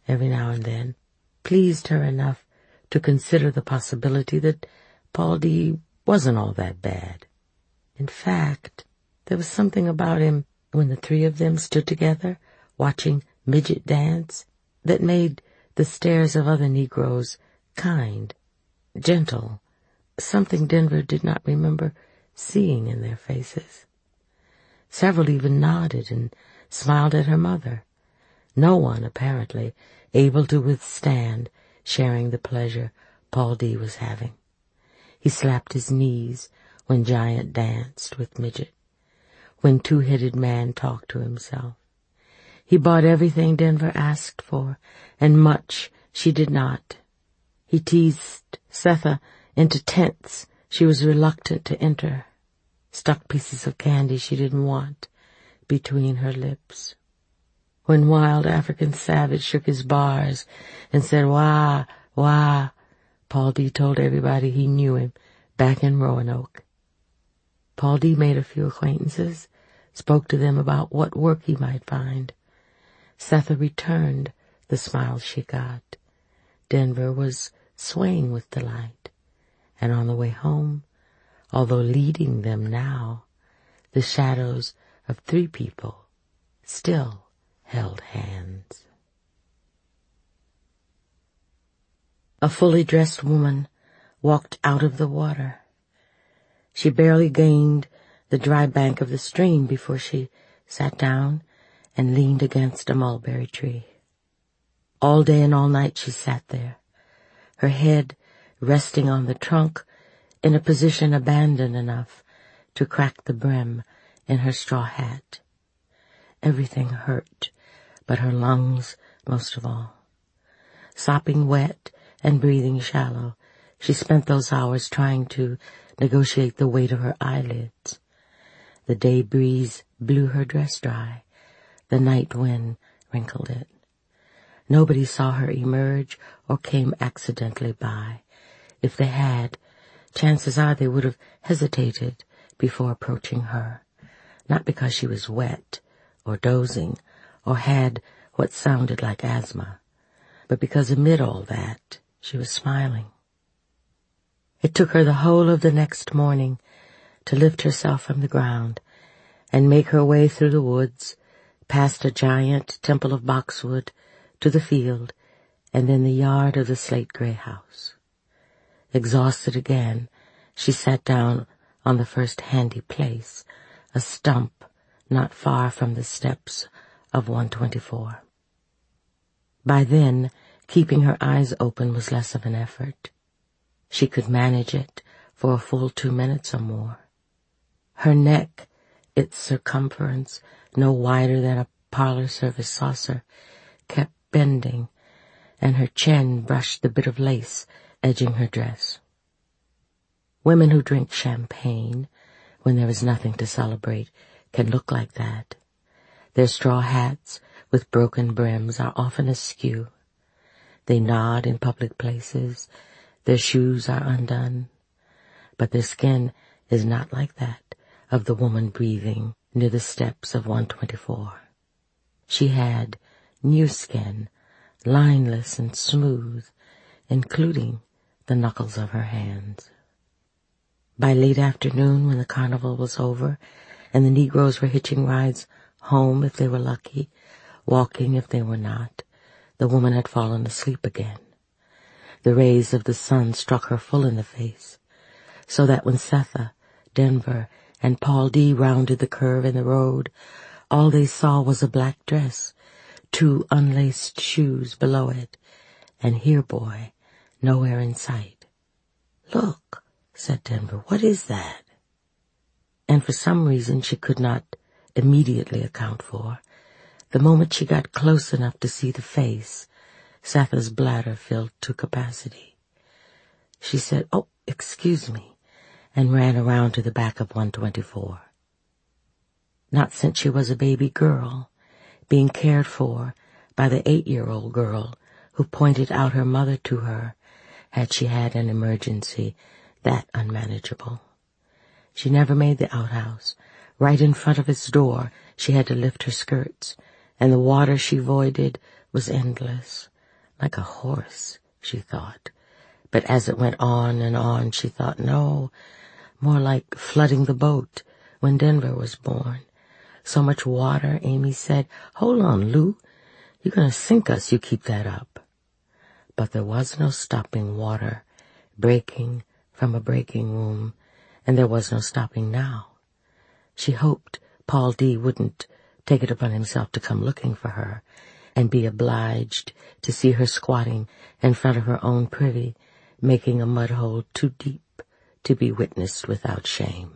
every now and then, pleased her enough to consider the possibility that Paul D. wasn't all that bad. In fact, there was something about him when the three of them stood together watching Midget dance that made the stares of other Negroes kind, gentle, something Denver did not remember seeing in their faces. Several even nodded and smiled at her mother, no one, apparently, able to withstand sharing the pleasure Paul D. was having. He slapped his knees when Giant danced with Midget, when Two-Headed Man talked to himself. He bought everything Denver asked for, and much she did not. He teased Setha into tents she was reluctant to enter, stuck pieces of candy she didn't want between her lips. When Wild African Savage shook his bars and said, "Wah, wah," Paul D. told everybody he knew him back in Roanoke. Paul D. made a few acquaintances, spoke to them about what work he might find. Setha returned the smiles she got. Denver was swaying with delight, and on the way home, although leading them now, the shadows of three people still held hands. A fully dressed woman walked out of the water. She barely gained the dry bank of the stream before she sat down and leaned against a mulberry tree. All day and all night she sat there, her head resting on the trunk in a position abandoned enough to crack the brim in her straw hat. Everything hurt, but her lungs most of all. Sopping wet and breathing shallow, she spent those hours trying to negotiate the weight of her eyelids. The day breeze blew her dress dry. The night wind wrinkled it. Nobody saw her emerge or came accidentally by. If they had, chances are they would have hesitated before approaching her, not because she was wet or dozing or had what sounded like asthma, but because amid all that she was smiling. It took her the whole of the next morning to lift herself from the ground and make her way through the woods, past a giant temple of boxwood, to the field, and then the yard of the slate-gray house. Exhausted again, she sat down on the first handy place, a stump not far from the steps of 124. By then, keeping her eyes open was less of an effort. She could manage it for a full 2 minutes or more. Her neck, its circumference no wider than a parlor service saucer, kept bending, and her chin brushed the bit of lace edging her dress. Women who drink champagne when there is nothing to celebrate can look like that. Their straw hats with broken brims are often askew. They nod in public places. Their shoes are undone. But their skin is not like that of the woman breathing near the steps of 124. She had new skin, lineless and smooth, including the knuckles of her hands. By late afternoon, when the carnival was over and the Negroes were hitching rides home if they were lucky, walking if they were not, the woman had fallen asleep again. The rays of the sun struck her full in the face, so that when Setha, Denver, and Paul D. rounded the curve in the road, all they saw was a black dress, 2 unlaced shoes below it, and Here Boy nowhere in sight. "Look," said Denver, "what is that?" And for some reason she could not immediately account for, the moment she got close enough to see the face, Setha's bladder filled to capacity. She said, "Oh, excuse me," and ran around to the back of 124. Not since she was a baby girl, being cared for by the 8-year-old girl who pointed out her mother to her, had she had an emergency that unmanageable. She never made the outhouse. Right in front of its door she had to lift her skirts, and the water she voided was endless. Like a horse, she thought. But as it went on and on, she thought, no, more like flooding the boat when Denver was born. So much water, Amy said. Hold on, Lou. You're going to sink us, you keep that up. But there was no stopping water breaking from a breaking room, and there was no stopping now. She hoped Paul D. wouldn't take it upon himself to come looking for her and be obliged to see her squatting in front of her own privy, making a mud hole too deep to be witnessed without shame.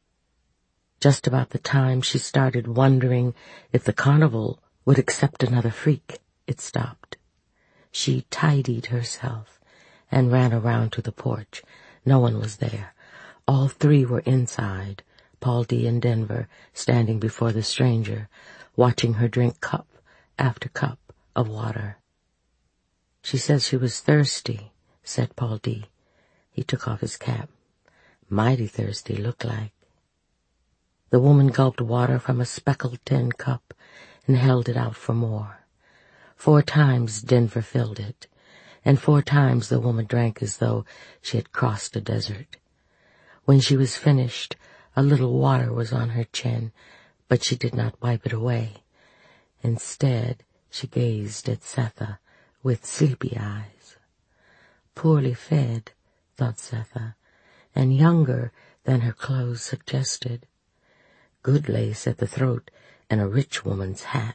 Just about the time she started wondering if the carnival would accept another freak, it stopped. She tidied herself and ran around to the porch. No one was there. All three were inside, Paul D. and Denver standing before the stranger, watching her drink cup after cup of water. She says she was thirsty, said Paul D. He took off his cap. Mighty thirsty, looked like. The woman gulped water from a speckled tin cup and held it out for more. 4 times Denver filled it, and 4 times the woman drank as though she had crossed a desert. When she was finished, a little water was on her chin, but she did not wipe it away. Instead, she gazed at Setha with sleepy eyes. Poorly fed, thought Setha, and younger than her clothes suggested. Good lace at the throat and a rich woman's hat.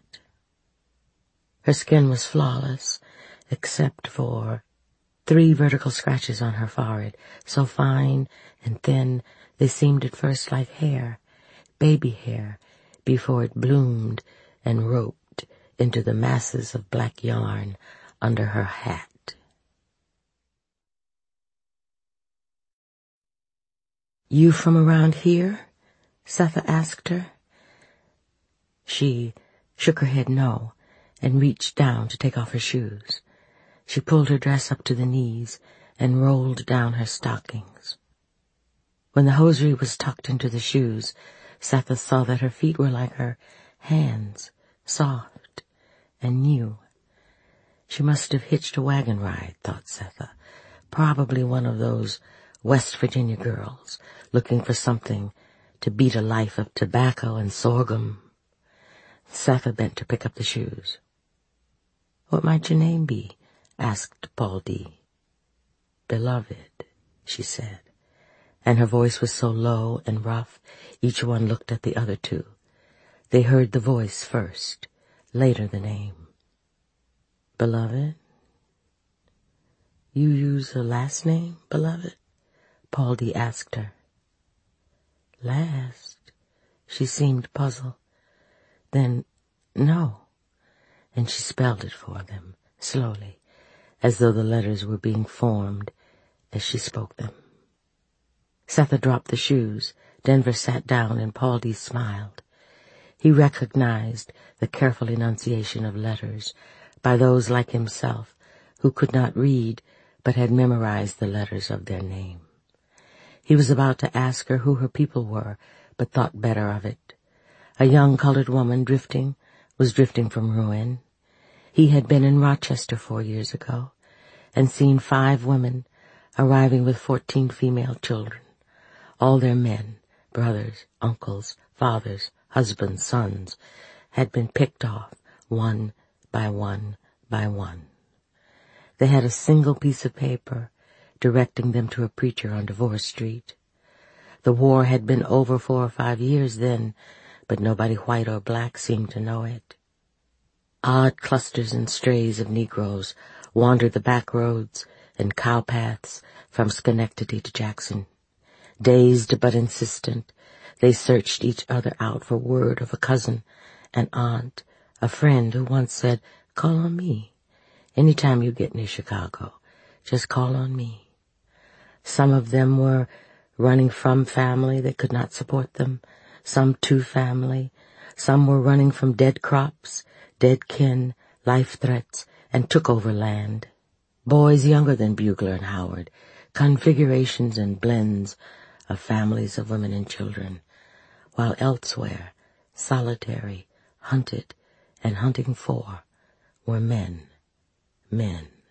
Her skin was flawless, except for 3 vertical scratches on her forehead, so fine and thin they seemed at first like hair, baby hair, before it bloomed and roped into the masses of black yarn under her hat. You from around here? Setha asked her. She shook her head no and reached down to take off her shoes. She pulled her dress up to the knees and rolled down her stockings. When the hosiery was tucked into the shoes, Setha saw that her feet were like her hands, soft and new. She must have hitched a wagon ride, thought Setha, probably one of those West Virginia girls looking for something to beat a life of tobacco and sorghum. Setha bent to pick up the shoes. What might your name be? Asked Paul D. Beloved, she said, and her voice was so low and rough, each one looked at the other 2. They heard the voice first, later the name. Beloved? You use a last name, beloved? Paul D. asked her. Last? She seemed puzzled. Then, no. And she spelled it for them, slowly, as though the letters were being formed as she spoke them. Setha dropped the shoes. Denver sat down and Paul D. smiled. He recognized the careful enunciation of letters by those like himself who could not read but had memorized the letters of their name. He was about to ask her who her people were, but thought better of it. A young colored woman was drifting from ruin. He had been in Rochester 4 years ago and seen 5 women arriving with 14 female children. All their men, brothers, uncles, fathers, husbands, sons, had been picked off one by one by one. They had a single piece of paper directing them to a preacher on Divorce Street. The war had been over 4 or 5 years then, but nobody white or black seemed to know it. Odd clusters and strays of Negroes wandered the back roads and cow paths from Schenectady to Jackson. Dazed but insistent, they searched each other out for word of a cousin, an aunt, a friend who once said, "Call on me. Anytime you get near Chicago, just call on me." Some of them were running from family that could not support them, some to family. Some were running from dead crops, dead kin, life threats, and took over land. Boys younger than Bugler and Howard, configurations and blends of families of women and children, while elsewhere, solitary, hunted, and hunting for, were men.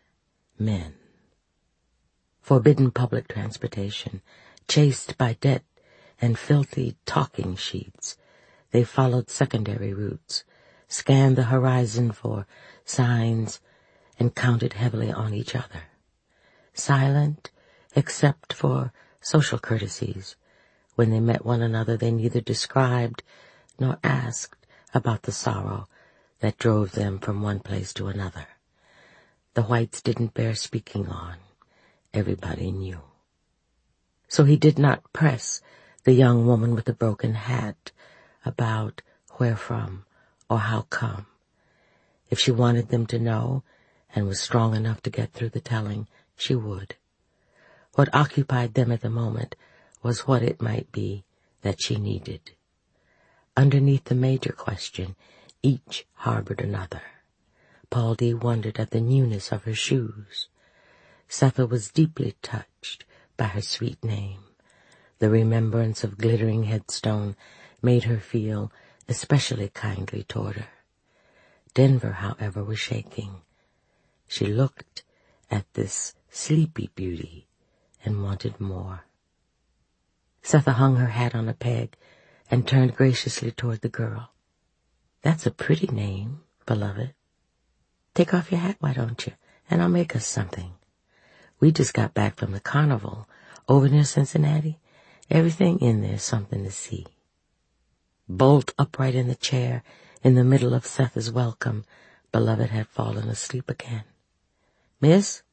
men. Forbidden public transportation, chased by debt and filthy talking sheets, they followed secondary routes, scanned the horizon for signs, and counted heavily on each other. Silent, except for social courtesies. When they met one another, they neither described nor asked about the sorrow that drove them from one place to another. The whites didn't bear speaking on. Everybody knew. So he did not press the young woman with the broken hat about where from or how come. If she wanted them to know and was strong enough to get through the telling, she would. What occupied them at the moment was what it might be that she needed. Underneath the major question, each harbored another. Paul D. wondered at the newness of her shoes. Setha was deeply touched by her sweet name. The remembrance of glittering headstone made her feel especially kindly toward her. Denver, however, was shaking. She looked at this sleepy beauty and wanted more. Setha hung her hat on a peg and turned graciously toward the girl. "That's a pretty name, beloved. Take off your hat, why don't you, and I'll make us something. We just got back from the carnival over near Cincinnati. Everything in there's something to see." Bolt upright in the chair, in the middle of Setha's welcome, beloved had fallen asleep again. Miss?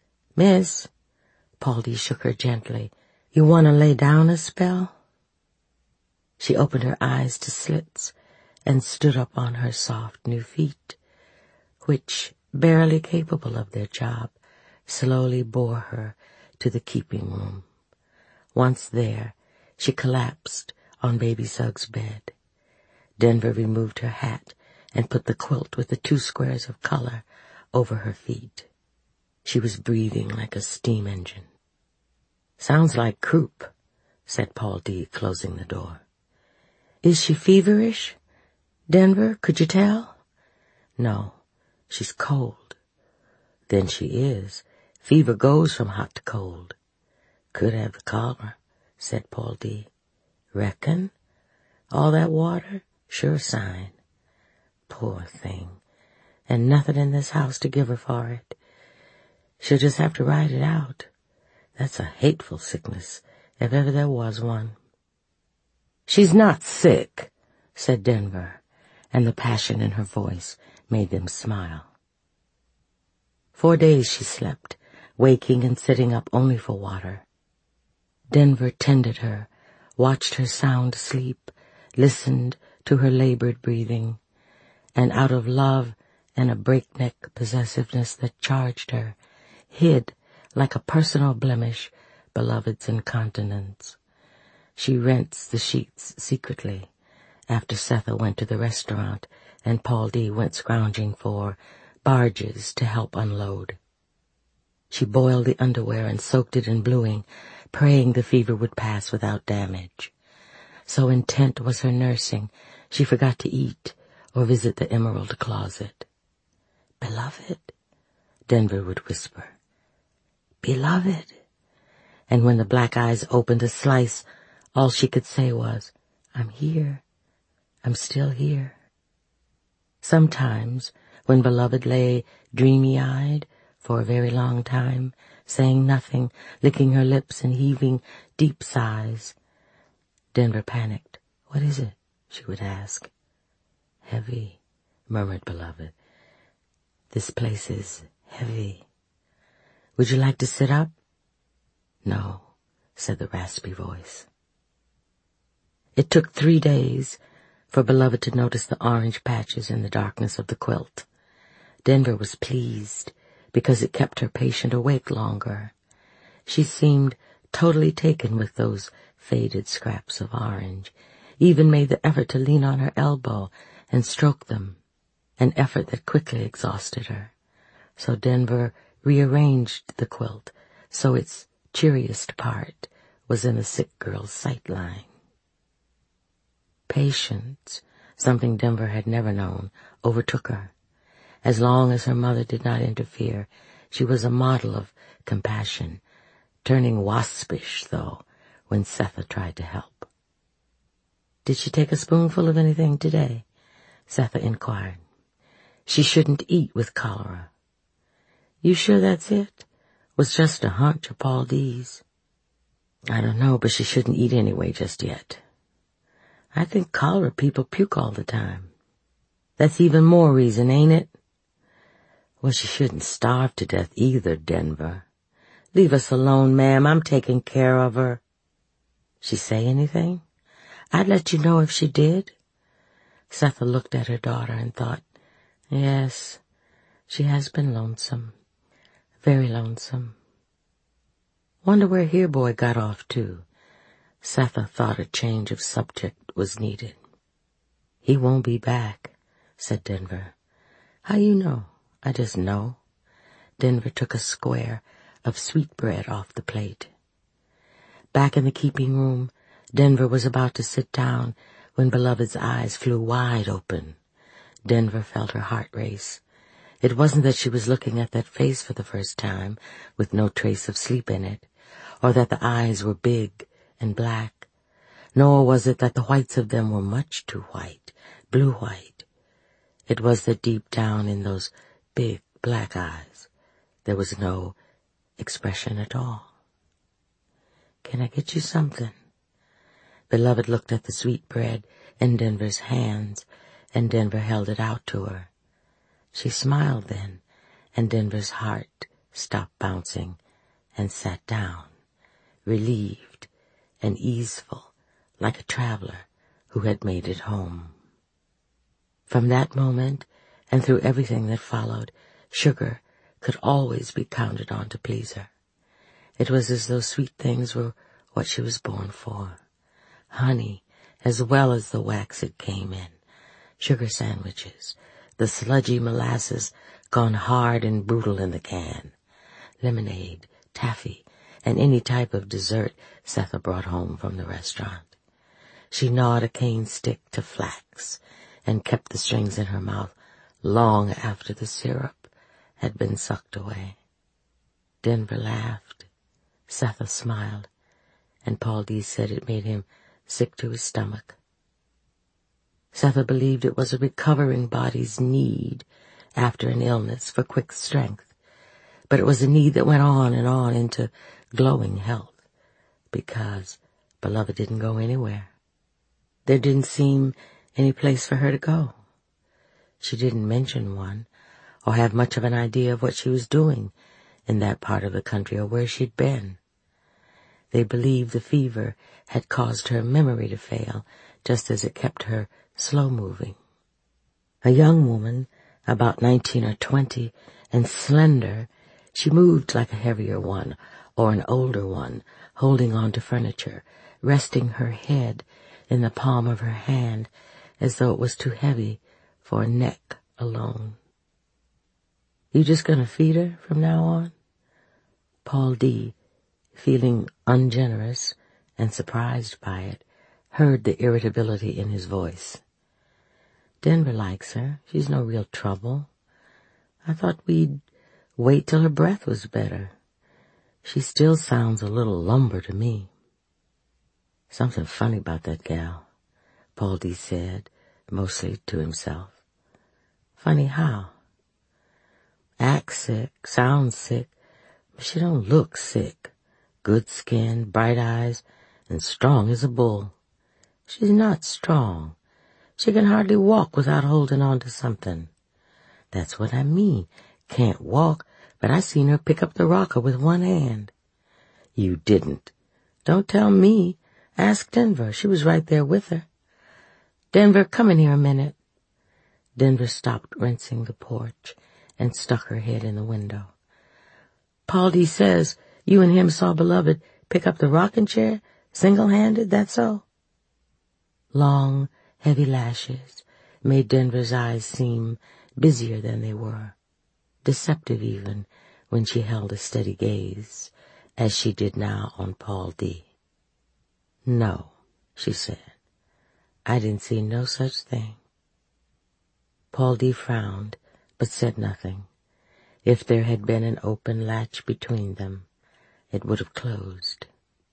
Paul D. shook her gently. "You want to lay down a spell?" She opened her eyes to slits and stood up on her soft new feet, which, barely capable of their job, slowly bore her to the keeping room. Once there, she collapsed on Baby Suggs' bed. Denver removed her hat and put the quilt with the 2 squares of color over her feet. She was breathing like a steam engine. "Sounds like croup," said Paul D., closing the door. "Is she feverish? Denver, could you tell?" "No, she's cold." "Then she is. Fever goes from hot to cold." "Could have the cholera," said Paul D. "Reckon? All that water? Sure sign." "Poor thing. And nothing in this house to give her for it. She'll just have to ride it out. That's a hateful sickness, if ever there was one." "She's not sick," said Denver, and the passion in her voice made them smile. 4 days she slept, waking and sitting up only for water. Denver tended her, watched her sound sleep, listened to her labored breathing, and out of love and a breakneck possessiveness that charged her, hid, like a personal blemish, beloved's incontinence. She rinsed the sheets secretly, after Setha went to the restaurant and Paul D. went scrounging for barges to help unload. She boiled the underwear and soaked it in bluing, praying the fever would pass without damage. So intent was her nursing, she forgot to eat or visit the emerald closet. "Beloved," Denver would whisper. "Beloved." And when the black eyes opened a slice, all she could say was, "I'm here. I'm still here." Sometimes, when beloved lay dreamy-eyed for a very long time, saying nothing, licking her lips and heaving deep sighs, Denver panicked. "What is it?" she would ask. "Heavy," murmured beloved. "This place is heavy. Would you like to sit up?" "No," said the raspy voice. It took 3 days for beloved to notice the orange patches in the darkness of the quilt. Denver was pleased because it kept her patient awake longer. She seemed totally taken with those faded scraps of orange, even made the effort to lean on her elbow and stroke them, an effort that quickly exhausted her. So Denver rearranged the quilt so its cheeriest part was in the sick girl's sight line. Patience, something Denver had never known, overtook her. As long as her mother did not interfere, She was a model of compassion, turning waspish, though, when Setha tried to help. "Did she take a spoonful of anything today?" Setha inquired. "She shouldn't eat with cholera." "You sure that's it? Was just a hunch of Paul D's." "I don't know, but she shouldn't eat anyway just yet." "I think cholera people puke all the time." "That's even more reason, ain't it?" "Well, she shouldn't starve to death either, Denver." "Leave us alone, ma'am. I'm taking care of her." "She say anything?" "I'd let you know if she did." Setha looked at her daughter and thought, yes, she has been lonesome. Very lonesome. Wonder where Hereboy got off to. Setha thought a change of subject was needed. "He won't be back," said Denver. "How you know?" "I just know." Denver took a square of sweetbread off the plate. Back in the keeping room, Denver was about to sit down when Beloved's eyes flew wide open. Denver felt her heart race. It wasn't that she was looking at that face for the first time, with no trace of sleep in it, or that the eyes were big and black, nor was it that the whites of them were much too white, blue-white. It was that deep down in those big black eyes there was no expression at all. "Can I get you something?" Beloved looked at the sweet bread in Denver's hands, and Denver held it out to her. She smiled then, and Denver's heart stopped bouncing and sat down, relieved and easeful, like a traveler who had made it home. From that moment, and through everything that followed, sugar could always be counted on to please her. It was as though sweet things were what she was born for. Honey, as well as the wax it came in. Sugar sandwiches, the sludgy molasses gone hard and brutal in the can. Lemonade, taffy, and any type of dessert Setha brought home from the restaurant. She gnawed a cane stick to flax and kept the strings in her mouth long after the syrup had been sucked away. Denver laughed. Setha smiled, and Paul D. said it made him sick to his stomach. Setha believed it was a recovering body's need after an illness for quick strength, but it was a need that went on and on into glowing health, because Beloved didn't go anywhere. There didn't seem any place for her to go. She didn't mention one, or have much of an idea of what she was doing in that part of the country or where she'd been. They believed the fever had caused her memory to fail, just as it kept her slow-moving. A young woman, about 19 or 20, and slender, she moved like a heavier one or an older one, holding on to furniture, resting her head in the palm of her hand as though it was too heavy for a neck alone. "You just gonna feed her from now on?" Paul D., feeling ungenerous and surprised by it, heard the irritability in his voice. "Denver likes her. She's no real trouble. I thought we'd wait till her breath was better. She still sounds a little lumber to me." "Something funny about that gal," Paul D. said, mostly to himself. "Funny how?" "Acts sick, sounds sick, but she don't look sick. Good skin, bright eyes, and strong as a bull." "She's not strong. She can hardly walk without holding on to something." "That's what I mean. Can't walk, but I seen her pick up the rocker with one hand." "You didn't." "Don't tell me. Ask Denver. She was right there with her." "Denver, come in here a minute." Denver stopped rinsing the porch and stuck her head in the window. "Paul D. says you and him saw Beloved pick up the rocking chair, single-handed, that's so?" Long, heavy lashes made Denver's eyes seem busier than they were, deceptive even when she held a steady gaze, as she did now on Paul D. "No," she said. "I didn't see no such thing." Paul D. frowned, but said nothing. If there had been an open latch between them, it would have closed.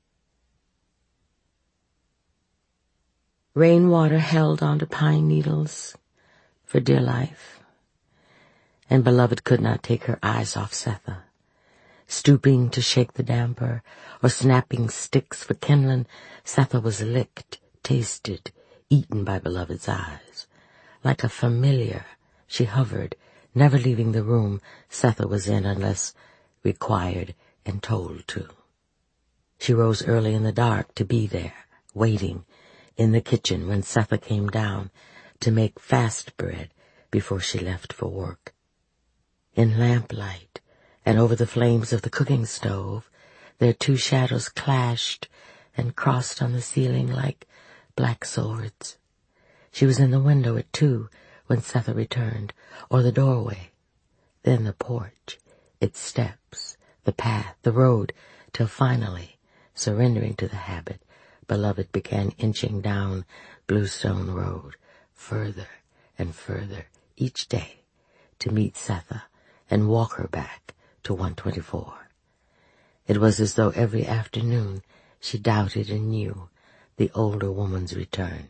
Rainwater held onto pine needles for dear life, and Beloved could not take her eyes off Setha. Stooping to shake the damper or snapping sticks for kindling, Setha was licked, tasted, eaten by Beloved's eyes. Like a familiar, she hovered, never leaving the room Setha was in unless required and told to. She rose early in the dark to be there, waiting in the kitchen when Setha came down to make fast bread before she left for work. In lamplight and over the flames of the cooking stove, their two shadows clashed and crossed on the ceiling like black swords. She was in the window at 2 when Setha returned, or the doorway, then the porch, its steps, the path, the road, till finally, surrendering to the habit, Beloved began inching down Bluestone Road, further and further each day, to meet Setha and walk her back to 124. It was as though every afternoon she doubted anew the older woman's return.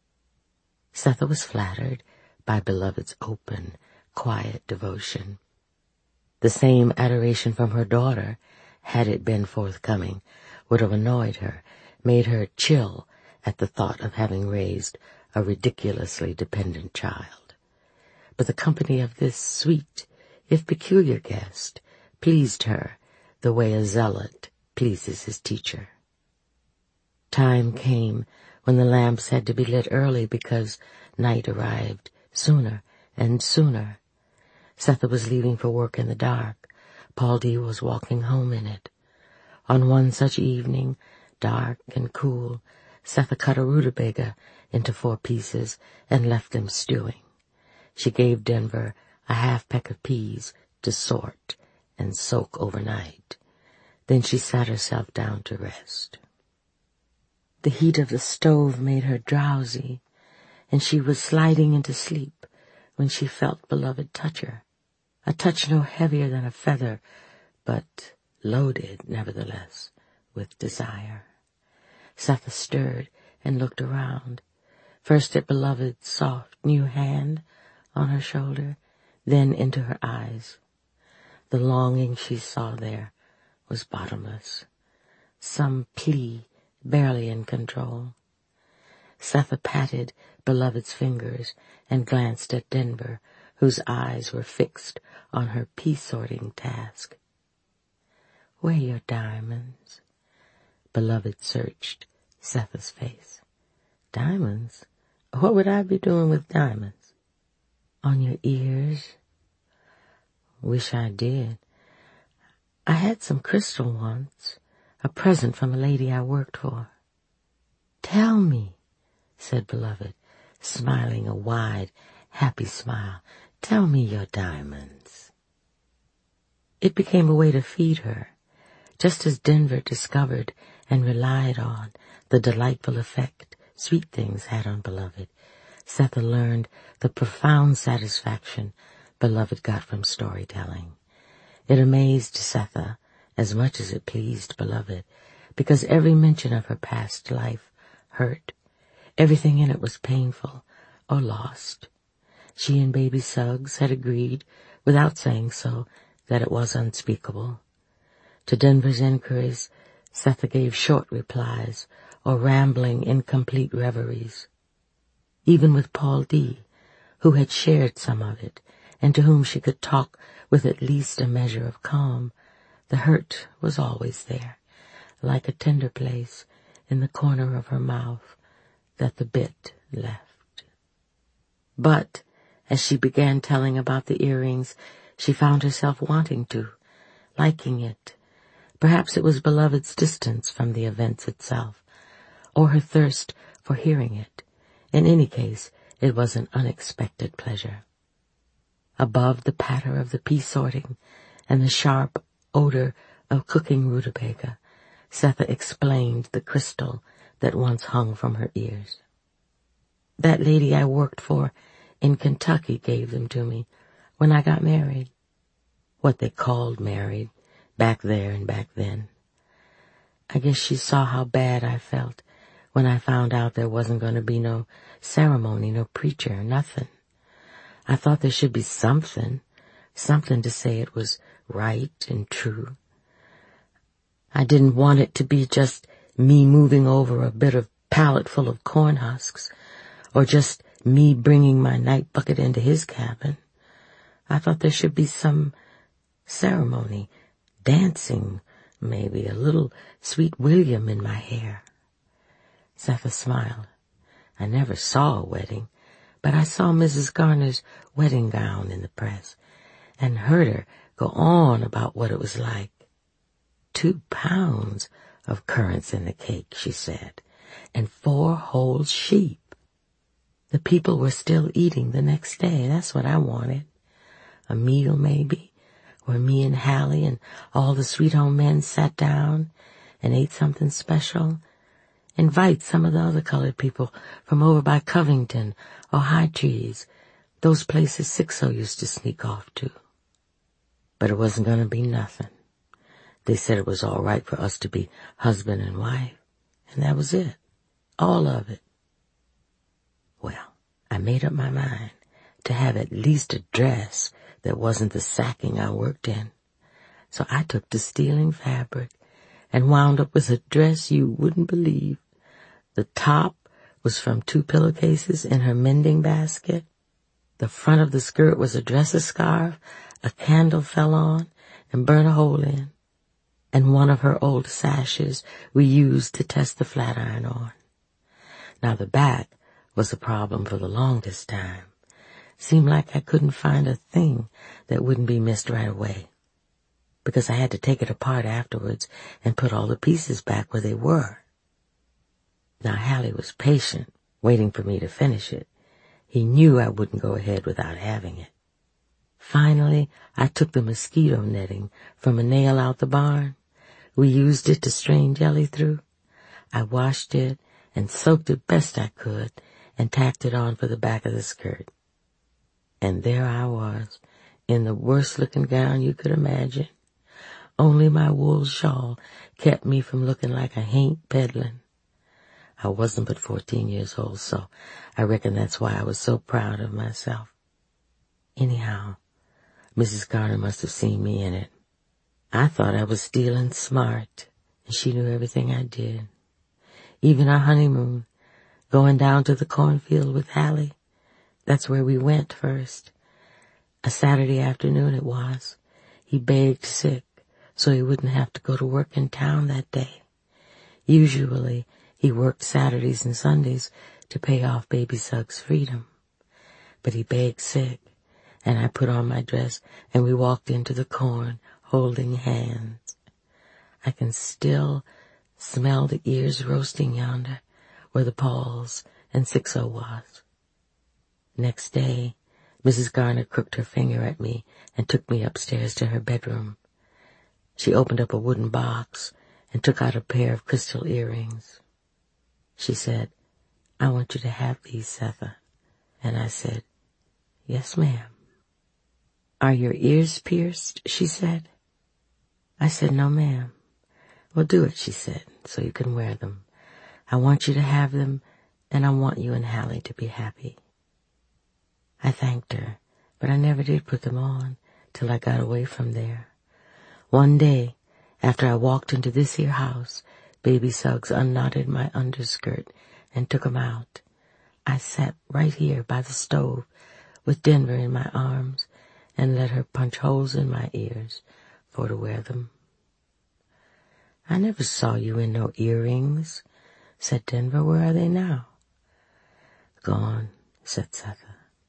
Setha was flattered by Beloved's open, quiet devotion. The same adoration from her daughter, had it been forthcoming, would have annoyed her, made her chill at the thought of having raised a ridiculously dependent child. But the company of this sweet, if peculiar guest, pleased her the way a zealot pleases his teacher. Time came when the lamps had to be lit early because night arrived sooner and sooner. Setha was leaving for work in the dark. Paul D. was walking home in it. On one such evening, dark and cool, Setha cut a rutabaga into 4 pieces and left them stewing. She gave Denver a half-peck of peas to sort and soak overnight. Then she sat herself down to rest. The heat of the stove made her drowsy, and she was sliding into sleep when she felt Beloved touch her, a touch no heavier than a feather, but loaded, nevertheless, with desire. Setha stirred and looked around, first at Beloved's soft new hand on her shoulder, then into her eyes. The longing she saw there was bottomless, some plea barely in control. Setha patted Beloved's fingers and glanced at Denver, whose eyes were fixed on her pea-sorting task. "Where are your diamonds?" Beloved searched Setha's face. "Diamonds? What would I be doing with diamonds?" "On your ears?" "Wish I did. I had some crystal once, a present from a lady I worked for." "Tell me," said Beloved, smiling a wide, happy smile. "Tell me your diamonds." It became a way to feed her, just as Denver discovered and relied on the delightful effect sweet things had on Beloved. Setha learned the profound satisfaction Beloved got from storytelling. It amazed Setha as much as it pleased Beloved, because every mention of her past life hurt. Everything in it was painful or lost. She and Baby Suggs had agreed, without saying so, that it was unspeakable. To Denver's inquiries, Setha gave short replies or rambling, incomplete reveries. Even with Paul D., who had shared some of it, and to whom she could talk with at least a measure of calm, the hurt was always there, like a tender place in the corner of her mouth that the bit left. But as she began telling about the earrings, she found herself wanting to, liking it. Perhaps it was Beloved's distance from the events itself, or her thirst for hearing it. In any case, it was an unexpected pleasure. Above the patter of the pea sorting and the sharp odor of cooking rutabaga, Setha explained the crystal that once hung from her ears. "That lady I worked for in Kentucky gave them to me when I got married." what they called married, back there and back then. I guess she saw how bad I felt when I found out there wasn't going to be no ceremony, no preacher, nothing. I thought there should be something to say it was right and true. I didn't want it to be just me moving over a bit of pallet full of corn husks, or just me bringing my night bucket into his cabin. I thought there should be some ceremony, dancing, maybe a little Sweet William in my hair. Zetha smiled. I never saw a wedding, but I saw Mrs. Garner's wedding gown in the press, and heard her go on about what it was like. 2 pounds of currants in the cake, she said, and 4 whole sheep. The people were still eating the next day. That's what I wanted. A meal, maybe, where me and Hallie and all the Sweet Home men sat down and ate something special. Invite some of the other colored people from over by Covington or High Trees, those places Sixo used to sneak off to. But it wasn't going to be nothing. They said it was all right for us to be husband and wife, and that was it. All of it. Well, I made up my mind to have at least a dress that wasn't the sacking I worked in. So I took to stealing fabric and wound up with a dress you wouldn't believe. The top was from 2 pillowcases in her mending basket. The front of the skirt was a dresser scarf a candle fell on and burned a hole in, and one of her old sashes we used to test the flat iron on. Now the back was a problem for the longest time. Seemed like I couldn't find a thing that wouldn't be missed right away, because I had to take it apart afterwards and put all the pieces back where they were. Now Hallie was patient, waiting for me to finish it. He knew I wouldn't go ahead without having it. Finally, I took the mosquito netting from a nail out the barn. We used it to strain jelly through. I washed it and soaked it best I could and tacked it on for the back of the skirt. And there I was, in the worst-looking gown you could imagine. Only my wool shawl kept me from looking like a haint peddling. I wasn't but 14 years old, so I reckon that's why I was so proud of myself. Anyhow, Mrs. Garner must have seen me in it. I thought I was stealing smart, and she knew everything I did. Even our honeymoon, going down to the cornfield with Hallie. That's where we went first. A Saturday afternoon it was. He begged sick, so he wouldn't have to go to work in town that day. Usually, he worked Saturdays and Sundays to pay off Baby Sug's freedom. But he begged sick, and I put on my dress, and we walked into the corn, holding hands. I can still smell the ears roasting yonder, where the Pauls and Sixo was. Next day, Mrs. Garner crooked her finger at me and took me upstairs to her bedroom. She opened up a wooden box and took out a pair of crystal earrings. She said, "I want you to have these, Zetha." And I said, "Yes, ma'am." "Are your ears pierced?" she said. I said, "No, ma'am." "Well, do it," she said, "so you can wear them. I want you to have them, and I want you and Hallie to be happy." I thanked her, but I never did put them on till I got away from there. One day, after I walked into this here house, Baby Suggs unknotted my underskirt and took 'em out. I sat right here by the stove with Denver in my arms and let her punch holes in my ears for to wear them. "I never saw you in no earrings," said Denver. "Where are they now?" "Gone," said Zetha.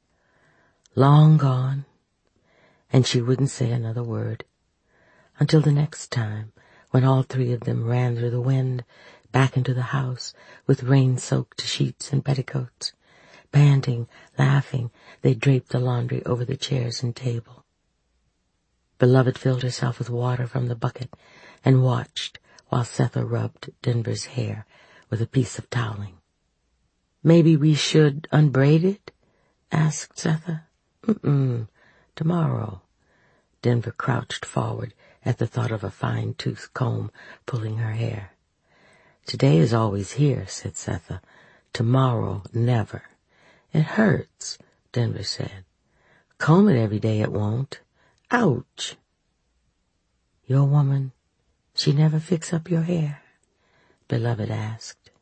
"Long gone." And she wouldn't say another word until the next time, when all 3 of them ran through the wind back into the house with rain-soaked sheets and petticoats. Panting, laughing, they draped the laundry over the chairs and table. Beloved filled herself with water from the bucket and watched while Zetha rubbed Denver's hair with a piece of toweling. "Maybe we should unbraid it?" asked Zetha. Tomorrow. Denver crouched forward at the thought of a fine-toothed comb pulling her hair. "Today is always here," said Setha. "Tomorrow, never." "It hurts," Denver said. "Comb it every day, it won't." "Ouch." "Your woman, she never fix up your hair?" Beloved asked.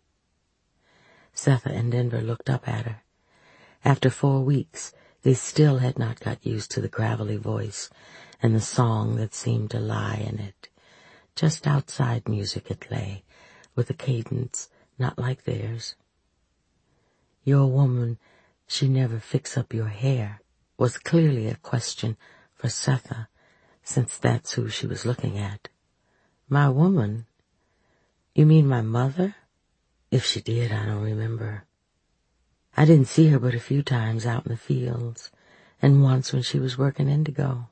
Setha and Denver looked up at her. After 4 weeks, they still had not got used to the gravelly voice and the song that seemed to lie in it. Just outside music it lay, with a cadence not like theirs. "Your woman, she never fix up your hair," was clearly a question for Setha, since that's who she was looking at. "My woman? You mean my mother?" If she did, I don't remember. I didn't see her but a few times out in the fields, and once when she was working indigo.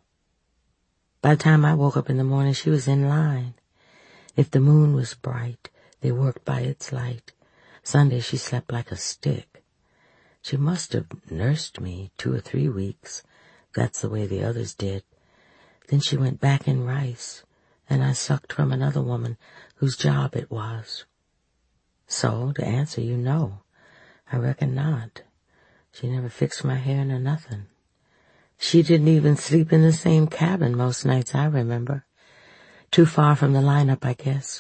By the time I woke up in the morning, she was in line. If the moon was bright, they worked by its light. Sunday she slept like a stick. She must have nursed me 2 or 3 weeks. That's the way the others did. Then she went back in rice, and I sucked from another woman whose job it was. So, to answer you, no, I reckon not. She never fixed my hair nor nothing. She didn't even sleep in the same cabin most nights I remember. Too far from the lineup, I guess.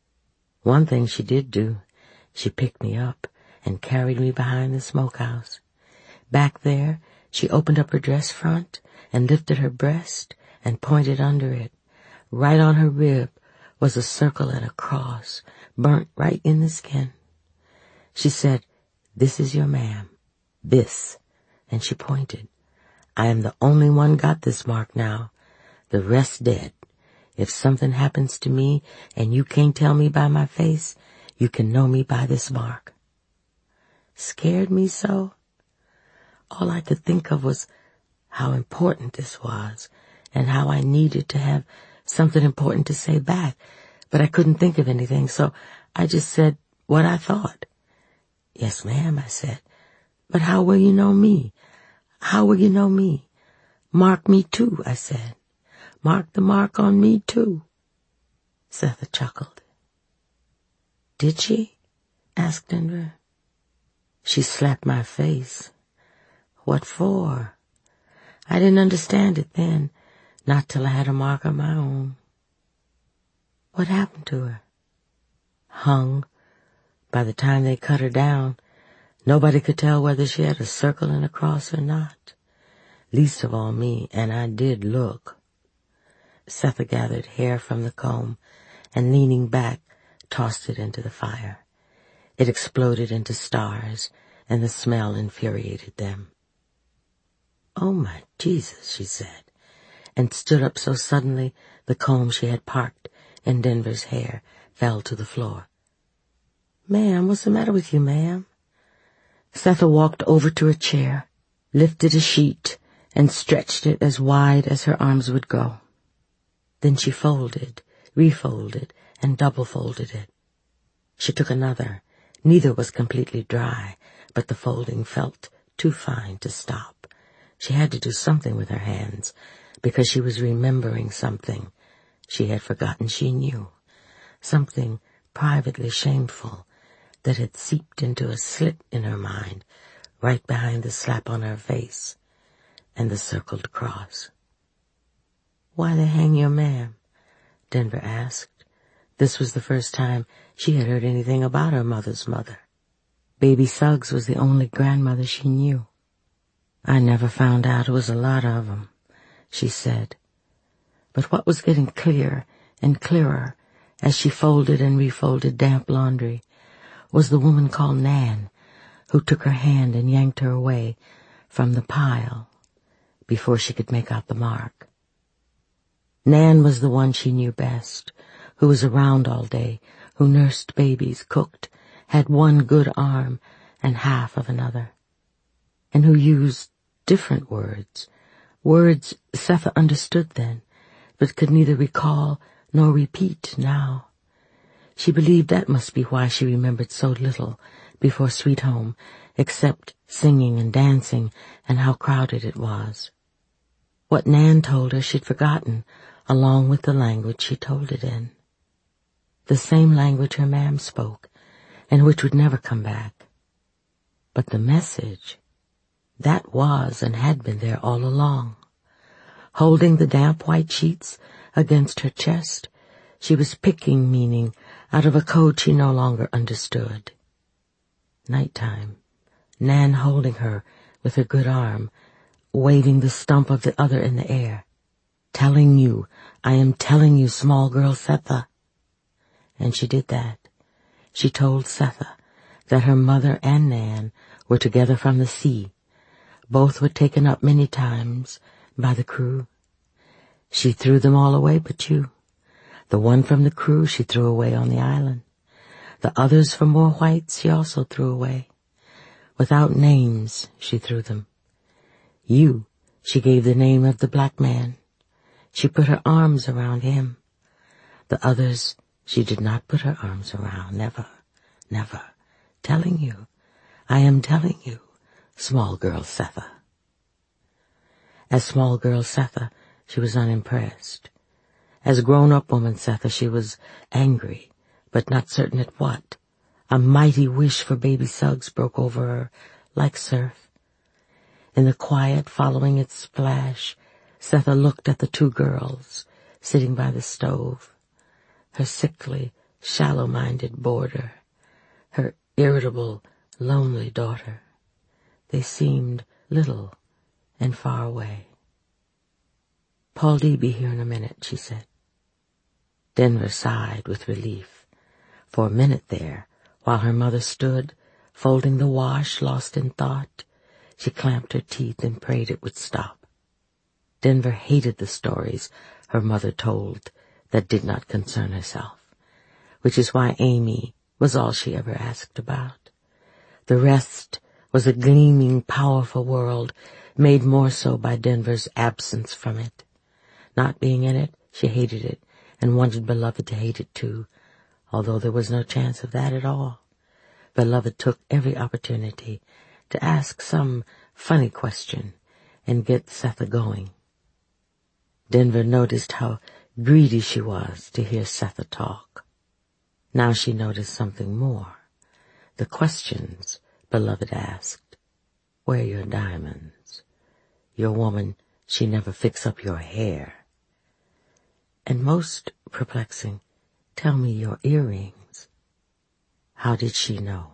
One thing she did do, she picked me up and carried me behind the smokehouse. Back there, she opened up her dress front and lifted her breast and pointed under it. Right on her rib was a circle and a cross, burnt right in the skin. She said, "This is your ma'am. This." And she pointed. "I am the only one got this mark now. The rest dead. If something happens to me and you can't tell me by my face, you can know me by this mark." Scared me so? All I could think of was how important this was and how I needed to have something important to say back, but I couldn't think of anything, so I just said what I thought. "Yes, ma'am," I said. "But how will you know me? How will you know me?" "Mark me too," I said. "Mark the mark on me too." Setha chuckled. "Did she?" asked Denver. "She slapped my face." "What for?" I didn't understand it then, not till I had a mark of my own. "What happened to her?" "Hung. By the time they cut her down, nobody could tell whether she had a circle and a cross or not. Least of all me, and I did look." Setha gathered hair from the comb and, leaning back, tossed it into the fire. It exploded into stars, and the smell infuriated them. "Oh, my Jesus," she said, and stood up so suddenly the comb she had parked in Denver's hair fell to the floor. "Ma'am, what's the matter with you, ma'am?" Setha walked over to a chair, lifted a sheet, and stretched it as wide as her arms would go. Then she folded, refolded, and double-folded it. She took another. Neither was completely dry, but the folding felt too fine to stop. She had to do something with her hands, because she was remembering something she had forgotten she knew, something privately shameful that had seeped into a slit in her mind right behind the slap on her face and the circled cross. "Why they hang your ma'am?" Denver asked. This was the first time she had heard anything about her mother's mother. Baby Suggs was the only grandmother she knew. "I never found out it was a lot of 'em," she said. But what was getting clearer and clearer as she folded and refolded damp laundry was the woman called Nan, who took her hand and yanked her away from the pile before she could make out the mark. Nan was the one she knew best, who was around all day, who nursed babies, cooked, had one good arm and half of another, and who used different words Setha understood then, but could neither recall nor repeat now. She believed that must be why she remembered so little before Sweet Home, except singing and dancing and how crowded it was. What Nan told her she'd forgotten, along with the language she told it in. The same language her mam spoke, and which would never come back. But the message, that was and had been there all along. Holding the damp white sheets against her chest, she was picking meaning out of a code she no longer understood. Nighttime, Nan holding her with her good arm, waving the stump of the other in the air. Telling you, I am telling you, small girl Setha. And she did that. She told Setha that her mother and Nan were together from the sea. Both were taken up many times by the crew. She threw them all away but you. The one from the crew she threw away on the island. The others for more whites she also threw away. Without names she threw them. You, she gave the name of the black man. She put her arms around him. The others she did not put her arms around, never, never. Telling you, I am telling you, small girl Setha. As small girl Setha, she was unimpressed. As grown-up woman Setha, she was angry, but not certain at what. A mighty wish for baby Suggs broke over her like surf. In the quiet following its splash, Setha looked at the two girls sitting by the stove, her sickly, shallow-minded boarder, her irritable, lonely daughter. They seemed little and far away. Paul D. be here in a minute, she said. Denver sighed with relief. For a minute there, while her mother stood, folding the wash, lost in thought, she clamped her teeth and prayed it would stop. Denver hated the stories her mother told that did not concern herself, which is why Amy was all she ever asked about. The rest was a gleaming, powerful world, made more so by Denver's absence from it. Not being in it, she hated it, and wanted Beloved to hate it too, although there was no chance of that at all. Beloved took every opportunity to ask some funny question and get Setha going. Denver noticed how greedy she was to hear Setha talk. Now she noticed something more. The questions Beloved asked. Where are your diamonds? Your woman, she never fix up your hair. And most perplexing, tell me your earrings. How did she know?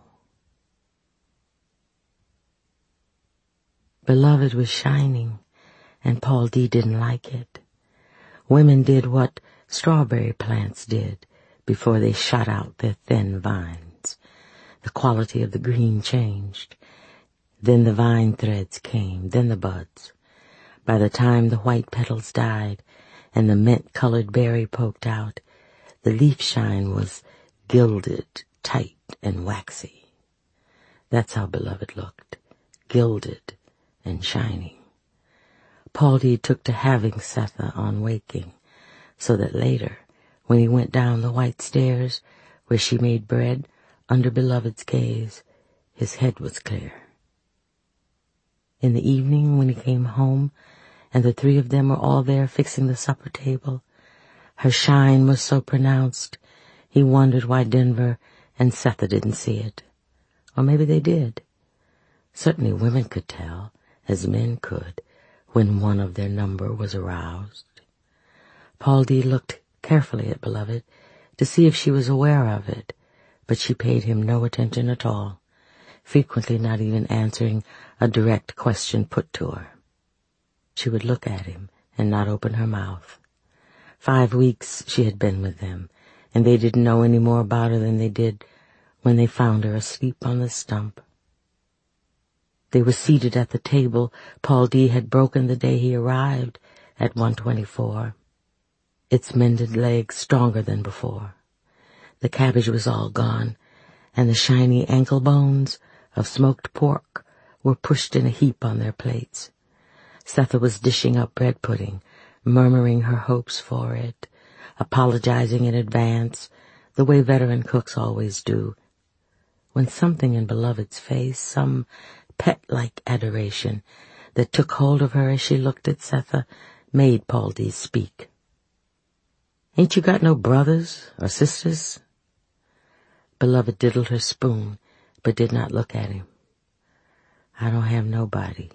Beloved was shining, and Paul D. didn't like it. Women did what strawberry plants did before they shot out their thin vines. The quality of the green changed. Then the vine threads came, then the buds. By the time the white petals died and the mint-colored berry poked out, the leaf shine was gilded, tight, and waxy. That's how Beloved looked, gilded and shining. Paul D. took to having Setha on waking, so that later, when he went down the white stairs where she made bread under Beloved's gaze, his head was clear. In the evening, when he came home, and the three of them were all there fixing the supper table, her shine was so pronounced, he wondered why Denver and Setha didn't see it. Or maybe they did. Certainly women could tell, as men could, when one of their number was aroused. Paul D. looked carefully at Beloved to see if she was aware of it, but she paid him no attention at all, frequently not even answering a direct question put to her. She would look at him and not open her mouth. 5 weeks she had been with them, and they didn't know any more about her than they did when they found her asleep on the stump. They were seated at the table Paul D. had broken the day he arrived at 124, its mended legs stronger than before. The cabbage was all gone, and the shiny ankle bones of smoked pork were pushed in a heap on their plates. Setha was dishing up bread pudding, murmuring her hopes for it, apologizing in advance, the way veteran cooks always do. When something in Beloved's face, some pet-like adoration that took hold of her as she looked at Setha made Paul D. speak. "Ain't you got no brothers or sisters?" Beloved diddled her spoon, but did not look at him. "I don't have nobody."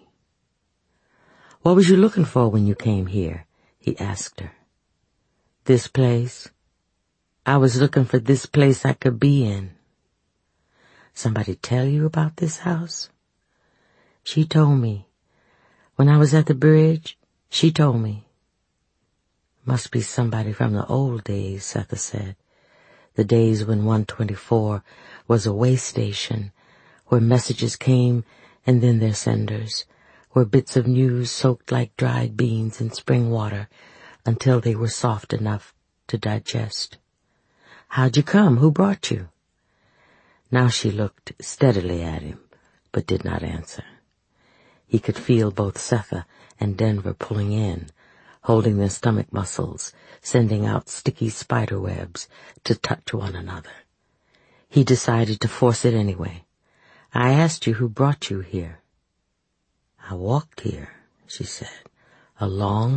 "What was you looking for when you came here?" he asked her. "This place. I was looking for this place I could be in." "Somebody tell you about this house?" "She told me. When I was at the bridge, she told me." "Must be somebody from the old days," Setha said. "The days when 124 was a way station, where messages came and then their senders, where bits of news soaked like dried beans in spring water until they were soft enough to digest." "How'd you come? Who brought you?" Now she looked steadily at him, but did not answer. He could feel both Setha and Denver pulling in, holding their stomach muscles, sending out sticky spider webs to touch one another. He decided to force it anyway. "I asked you who brought you here." "I walked here," she said. "A long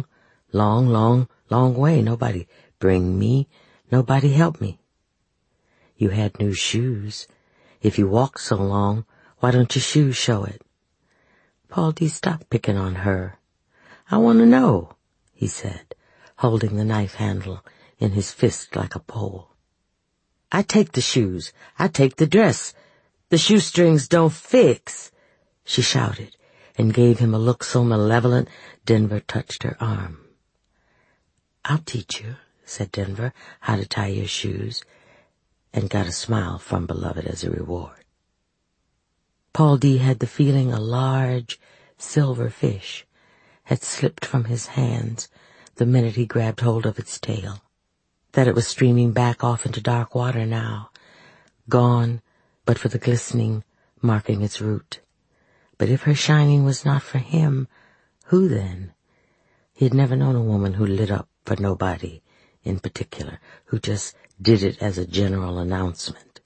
way. Nobody bring me. Nobody help me." "You had new shoes. If you walked so long, why don't your shoes show it?" "Paul D., stop picking on her. I want to know," he said, holding the knife handle in his fist like a pole. "I take the shoes. I take the dress. The shoestrings don't fix," she shouted, and gave him a look so malevolent Denver touched her arm. "I'll teach you," said Denver, "how to tie your shoes," and got a smile from Beloved as a reward. Paul D. had the feeling a large silver fish had slipped from his hands the minute he grabbed hold of its tail, that it was streaming back off into dark water now, gone but for the glistening marking its route. But if her shining was not for him, who then? He had never known a woman who lit up for nobody in particular, who just did it as a general announcement.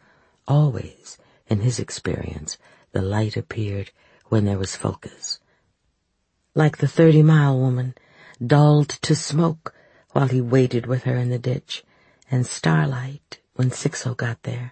Always, in his experience, the light appeared when there was focus. Like the 30-mile woman, dulled to smoke while he waited with her in the ditch, and starlight when 60 got there.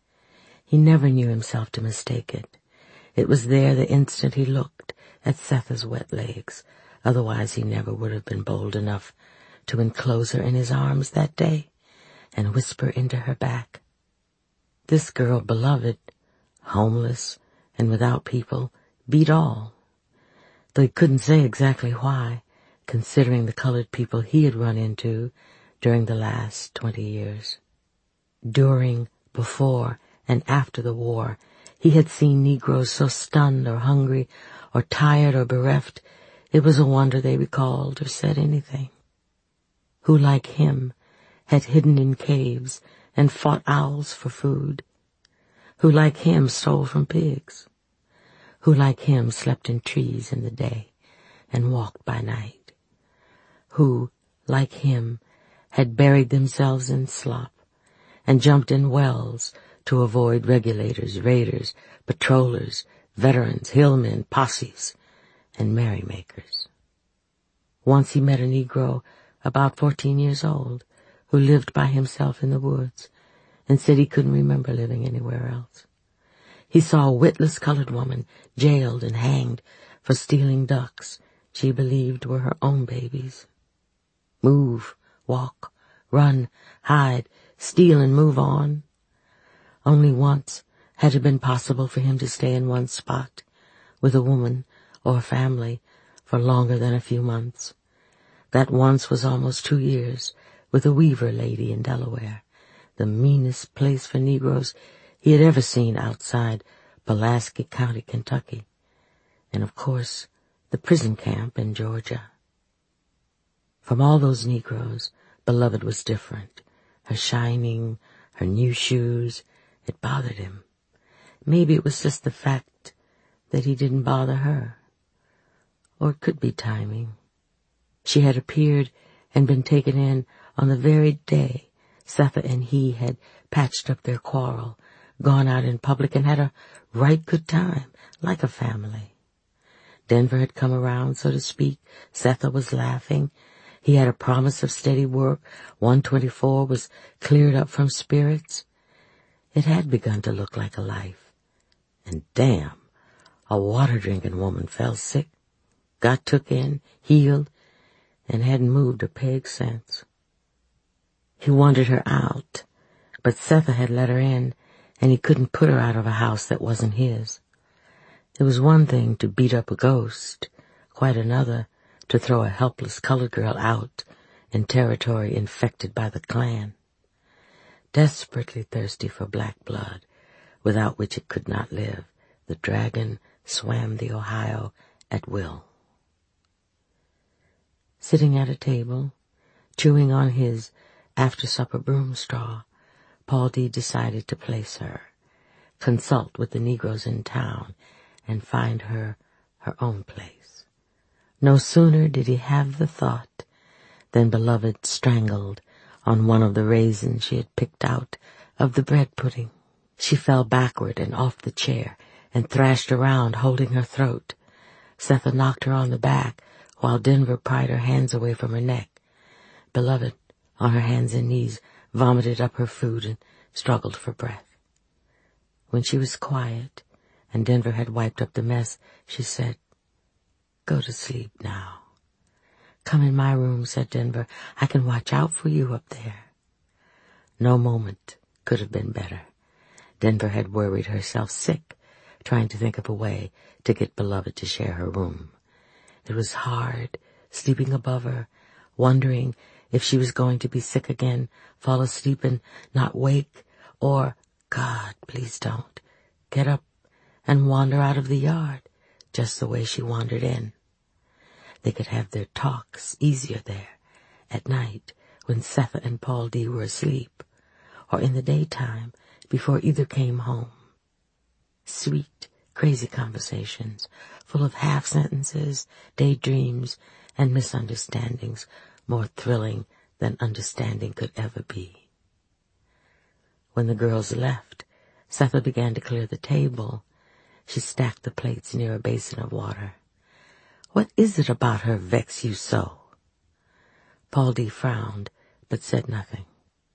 He never knew himself to mistake it. It was there the instant he looked at Setha's wet legs. Otherwise he never would have been bold enough to enclose her in his arms that day and whisper into her back. This girl, Beloved, homeless and without people, beat all. Though he couldn't say exactly why, considering the colored people he had run into during the last 20 years. During, before, and after the war, he had seen Negroes so stunned or hungry or tired or bereft, it was a wonder they recalled or said anything. Who, like him, had hidden in caves and fought owls for food. Who, like him, stole from pigs. Who, like him, slept in trees in the day and walked by night. Who, like him, had buried themselves in slop and jumped in wells to avoid regulators, raiders, patrollers, veterans, hillmen, posses, and merrymakers. Once he met a Negro about 14 years old who lived by himself in the woods and said he couldn't remember living anywhere else. He saw a witless colored woman jailed and hanged for stealing ducks she believed were her own babies. Move, walk, run, hide, steal, and move on. Only once had it been possible for him to stay in one spot with a woman or a family for longer than a few months. That once was almost 2 years with a weaver lady in Delaware, the meanest place for Negroes he had ever seen outside Pulaski County, Kentucky, and of course the prison camp in Georgia. From all those Negroes, Beloved was different. Her shining, her new shoes, it bothered him. Maybe it was just the fact that he didn't bother her. Or it could be timing. She had appeared and been taken in on the very day Setha and he had patched up their quarrel, gone out in public and had a right good time, like a family. Denver had come around, so to speak. Setha was laughing. He had a promise of steady work. 124 was cleared up from spirits. It had begun to look like a life. And damn, a water-drinking woman fell sick, got took in, healed, and hadn't moved a peg since. He wanted her out, but Setha had let her in, and he couldn't put her out of a house that wasn't his. It was one thing to beat up a ghost, quite another to throw a helpless colored girl out in territory infected by the Klan. Desperately thirsty for black blood, without which it could not live, the dragon swam the Ohio at will. Sitting at a table, chewing on his after-supper broom straw, Paul D. decided to place her, consult with the Negroes in town, and find her own place. No sooner did he have the thought than Beloved strangled on one of the raisins she had picked out of the bread pudding. She fell backward and off the chair and thrashed around, holding her throat. Setha knocked her on the back while Denver pried her hands away from her neck. Beloved, on her hands and knees, vomited up her food and struggled for breath. When she was quiet and Denver had wiped up the mess, she said, "Go to sleep now." "Come in my room," said Denver. "I can watch out for you up there." No moment could have been better. Denver had worried herself sick, trying to think of a way to get Beloved to share her room. It was hard, sleeping above her, wondering if she was going to be sick again, fall asleep and not wake, or, God, please don't, get up and wander out of the yard, just the way she wandered in. They could have their talks easier there, at night, when Setha and Paul D. were asleep, or in the daytime, before either came home. Sweet, crazy conversations, full of half-sentences, daydreams, and misunderstandings, more thrilling than understanding could ever be. When the girls left, Setha began to clear the table. She stacked the plates near a basin of water. "What is it about her vex you so?" Paul D. frowned, but said nothing.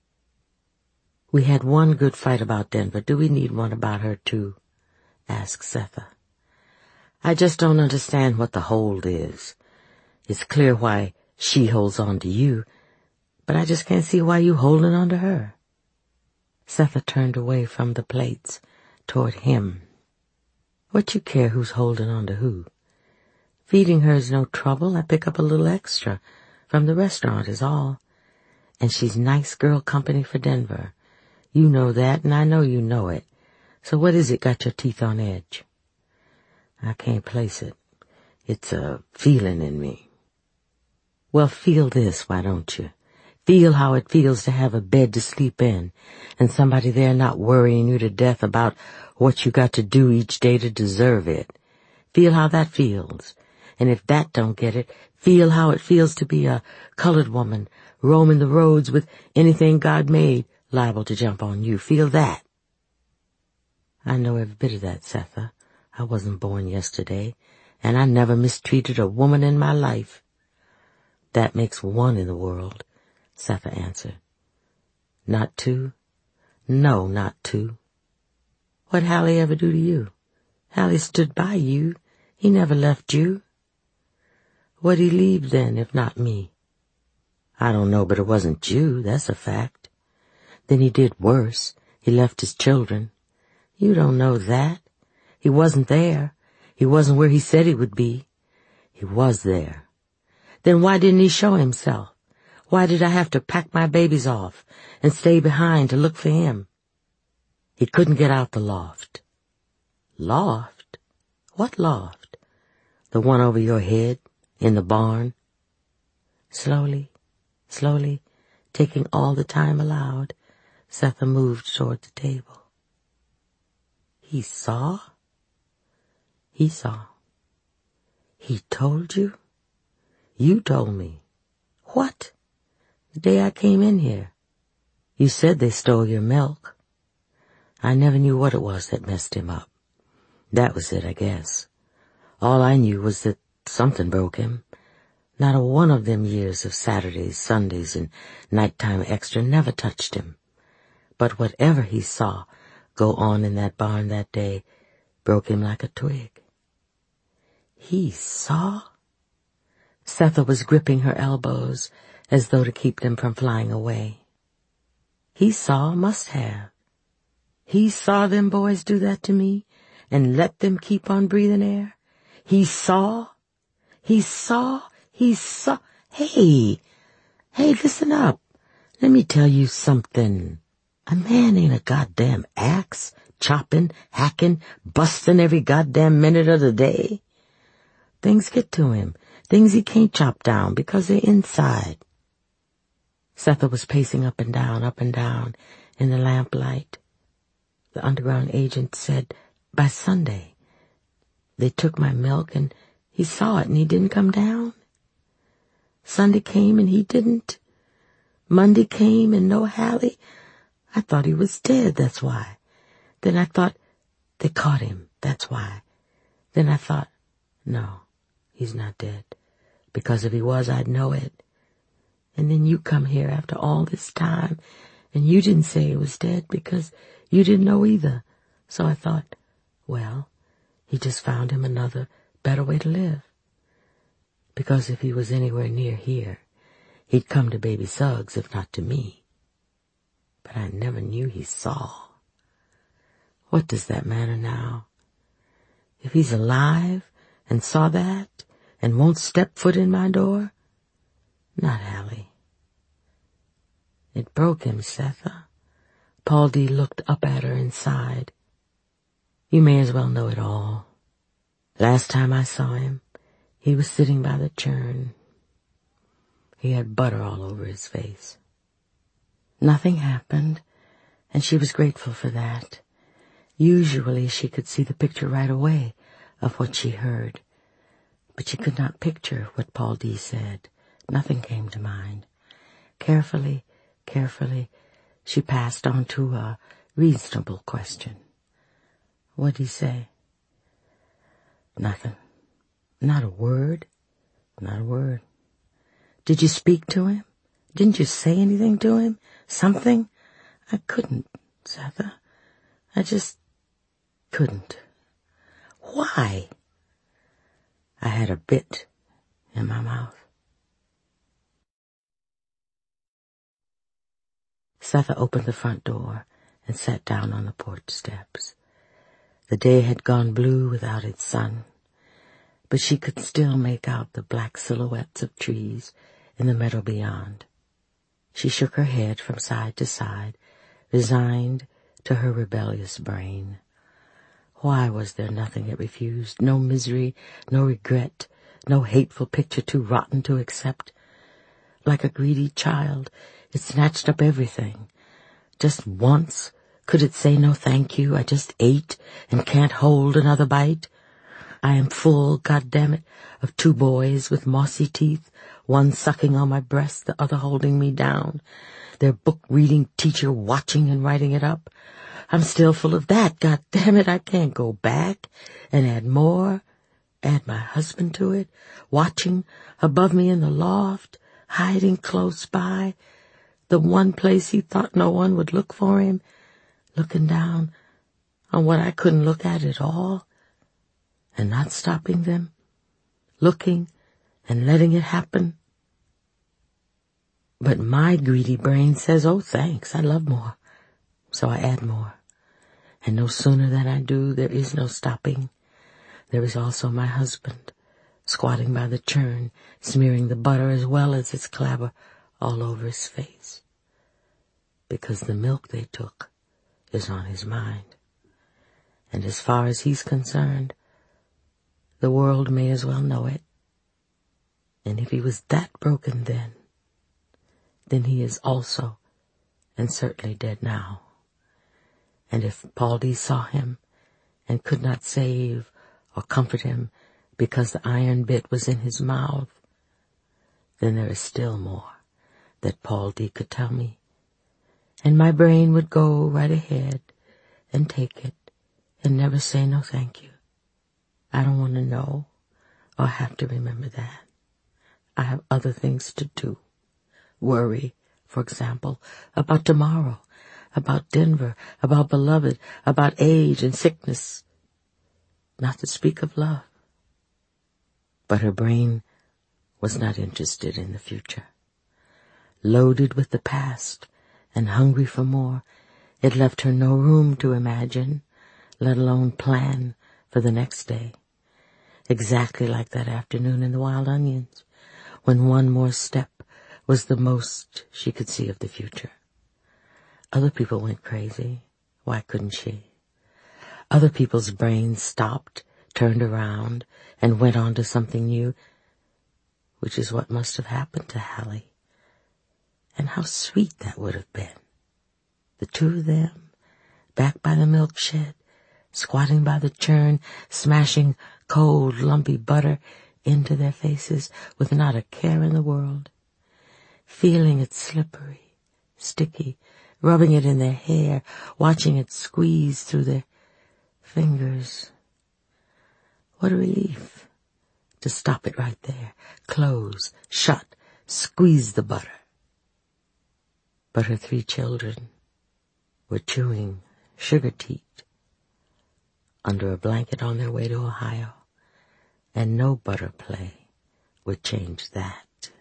"We had one good fight about Denver. Do we need one about her, too?" asked Setha. "I just don't understand what the hold is. It's clear why she holds on to you, but I just can't see why you holding on to her." Setha turned away from the plates toward him. "What you care who's holding on to who? Feeding her is no trouble. I pick up a little extra from the restaurant is all. And she's nice girl company for Denver. You know that, and I know you know it. So what is it got your teeth on edge?" "I can't place it. It's a feeling in me." "Well, feel this, why don't you? Feel how it feels to have a bed to sleep in, and somebody there not worrying you to death about what you got to do each day to deserve it. Feel how that feels. And if that don't get it, feel how it feels to be a colored woman roaming the roads with anything God made liable to jump on you. Feel that." "I know every bit of that, Setha. I wasn't born yesterday, and I never mistreated a woman in my life." "That makes one in the world," Setha answered. "Not two?" "No, not two." "What'd Hallie ever do to you? Hallie stood by you. He never left you." "What'd he leave then, if not me?" "I don't know, but it wasn't you, that's a fact." "Then he did worse. He left his children." "You don't know that. He wasn't there. He wasn't where he said he would be." "He was there." "Then why didn't he show himself? Why did I have to pack my babies off and stay behind to look for him?" "He couldn't get out the loft." "Loft? What loft?" "The one over your head, in the barn." Slowly, taking all the time allowed, Setha moved toward the table. "He saw?" "He saw." "He told you?" "You told me." "What?" "The day I came in here. You said they stole your milk." "I never knew what it was that messed him up. That was it, I guess. All I knew was that something broke him. Not a one of them years of Saturdays, Sundays, and nighttime extra never touched him. But whatever he saw go on in that barn that day broke him like a twig. He saw? Setha was gripping her elbows as though to keep them from flying away. He saw, must have. He saw them boys do that to me and let them keep on breathing air. He saw. He saw. He saw. Hey, listen up. Let me tell you something. A man ain't a goddamn axe, chopping, hacking, busting every goddamn minute of the day. Things get to him, things he can't chop down because they're inside. Setha was pacing up and down in the lamplight. The underground agent said, by Sunday. They took my milk and he saw it and he didn't come down. Sunday came and he didn't. Monday came and no Hallie. I thought he was dead, that's why. Then I thought they caught him, that's why. Then I thought, no, he's not dead. Because if he was, I'd know it. And then you come here after all this time, and you didn't say he was dead because you didn't know either. So I thought, well, he just found him another, better way to live. Because if he was anywhere near here, he'd come to Baby Suggs, if not to me. But I never knew he saw. What does that matter now? If he's alive and saw that and won't step foot in my door, not Hallie. It broke him, Setha. Paul D. looked up at her and sighed. You may as well know it all. Last time I saw him, he was sitting by the churn. He had butter all over his face. Nothing happened, and she was grateful for that. Usually she could see the picture right away of what she heard, but she could not picture what Paul D. said. Nothing came to mind. Carefully, she passed on to a reasonable question. What'd he say? Nothing. Not a word. Not a word. Did you speak to him? Didn't you say anything to him? Something? I couldn't, Setha. I just couldn't. Why? I had a bit in my mouth. Setha opened the front door and sat down on the porch steps. The day had gone blue without its sun, but she could still make out the black silhouettes of trees in the meadow beyond. She shook her head from side to side, resigned to her rebellious brain. Why was there nothing it refused? No misery, no regret, no hateful picture too rotten to accept? Like a greedy child, it snatched up everything. Just once could it say no thank you, I just ate and can't hold another bite? I am full, goddammit, of two boys with mossy teeth, one sucking on my breast, the other holding me down, their book-reading teacher watching and writing it up. I'm still full of that, goddammit, I can't go back and add more, add my husband to it, watching above me in the loft, hiding close by, the one place he thought no one would look for him, looking down on what I couldn't look at all, and not stopping them, looking and letting it happen. But my greedy brain says, oh, thanks, I love more. So I add more. And no sooner than I do, there is no stopping. There is also my husband, squatting by the churn, smearing the butter as well as its clabber all over his face. Because the milk they took is on his mind. And as far as he's concerned, the world may as well know it. And if he was that broken then he is also, and certainly dead now. And if Paul D. saw him and could not save or comfort him because the iron bit was in his mouth, then there is still more that Paul D. could tell me. And my brain would go right ahead and take it and never say no thank you. I don't want to know. I have to remember that. I have other things to do. Worry, for example, about tomorrow, about Denver, about beloved, about age and sickness. Not to speak of love. But her brain was not interested in the future. Loaded with the past and hungry for more, it left her no room to imagine, let alone plan for the next day. Exactly like that afternoon in the Wild Onions, when one more step was the most she could see of the future. Other people went crazy. Why couldn't she? Other people's brains stopped, turned around, and went on to something new, which is what must have happened to Hallie. And how sweet that would have been. The two of them, back by the milk shed, squatting by the churn, smashing cold, lumpy butter into their faces with not a care in the world, feeling it slippery, sticky, rubbing it in their hair, watching it squeeze through their fingers. What a relief to stop it right there, close, shut, squeeze the butter. But her 3 children were chewing sugar teat under a blanket on their way to Ohio, and no butter play would change that.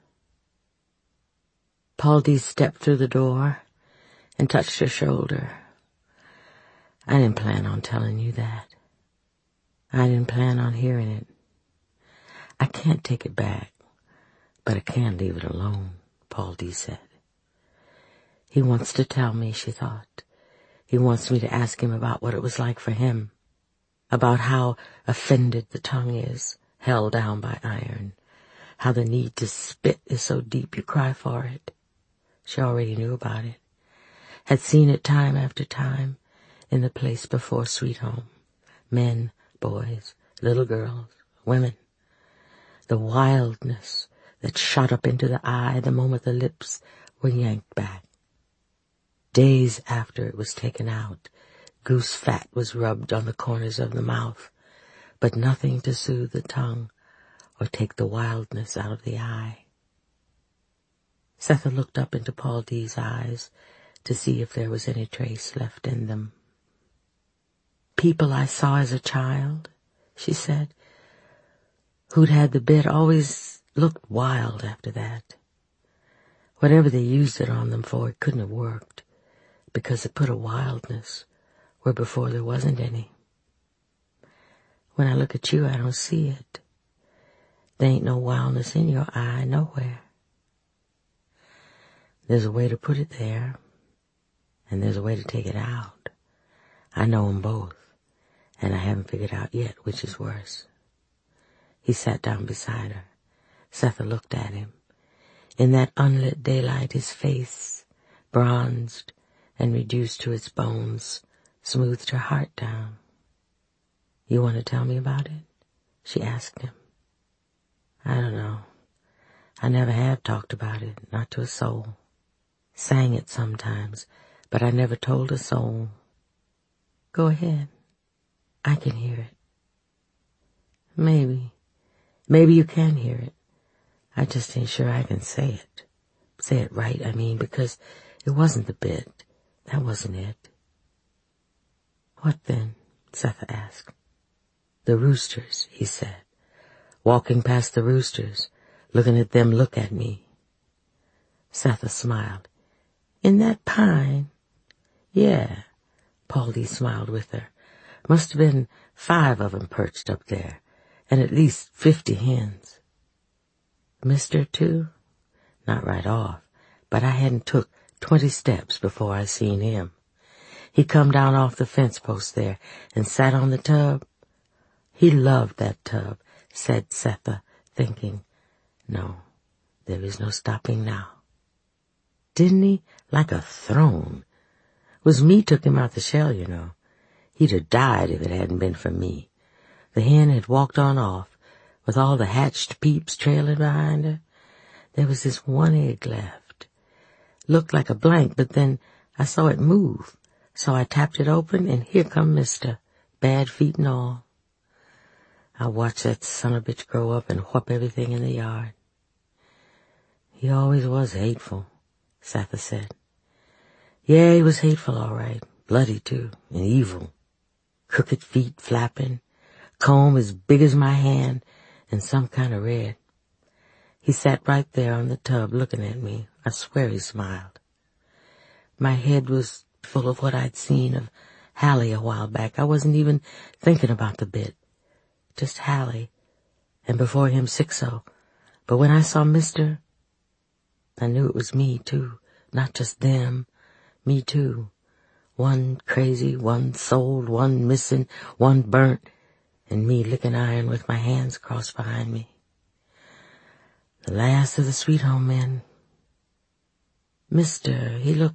Paul D. stepped through the door and touched her shoulder. I didn't plan on telling you that. I didn't plan on hearing it. I can't take it back, but I can't leave it alone, Paul D. said. He wants to tell me, she thought. He wants me to ask him about what it was like for him, about how offended the tongue is, held down by iron, how the need to spit is so deep you cry for it. She already knew about it, had seen it time after time in the place before Sweet Home. Men, boys, little girls, women. The wildness that shot up into the eye the moment the lips were yanked back. Days after it was taken out, goose fat was rubbed on the corners of the mouth, but nothing to soothe the tongue or take the wildness out of the eye. Setha looked up into Paul D.'s eyes to see if there was any trace left in them. People I saw as a child, she said, who'd had the bit always looked wild after that. Whatever they used it on them for, it couldn't have worked, because it put a wildness where before there wasn't any. When I look at you, I don't see it. There ain't no wildness in your eye nowhere. There's a way to put it there, and there's a way to take it out. I know 'em both, and I haven't figured out yet which is worse. He sat down beside her. Setha looked at him. In that unlit daylight, his face, bronzed and reduced to its bones, smoothed her heart down. You want to tell me about it? She asked him. I don't know. I never have talked about it, not to a soul. Sang it sometimes, but I never told a soul. Go ahead. I can hear it. Maybe you can hear it. I just ain't sure I can say it. Say it right, I mean, because it wasn't the bit. That wasn't it. What then? Setha asked. The roosters, he said. Walking past the roosters, looking at them look at me. Setha smiled. In that pine? Yeah. Paul D. smiled with her. Must have been 5 of 'em perched up there, and at least 50 hens. Mister too? Not right off, but I hadn't took 20 steps before I seen him. He come down off the fence post there and sat on the tub. He loved that tub, said Setha, thinking, no, there is no stopping now. Didn't he? Like a throne. Was me took him out the shell, you know. He'd have died if it hadn't been for me. The hen had walked on off, with all the hatched peeps trailing behind her. There was this one egg left. Looked like a blank, but then I saw it move, so I tapped it open, and here come Mister, bad feet and all. I watched that son of a bitch grow up and whoop everything in the yard. He always was hateful, Satha said. Yeah, he was hateful, all right. Bloody, too, and evil. Crooked feet flapping, comb as big as my hand, and some kind of red. He sat right there on the tub looking at me. I swear he smiled. My head was full of what I'd seen of Hallie a while back. I wasn't even thinking about the bit. Just Hallie, and before him Sixo. But when I saw Mister, I knew it was me, too. Not just them. Me, too. One crazy, one sold, one missing, one burnt, and me licking iron with my hands crossed behind me. The last of the Sweet Home men. Mister, he looked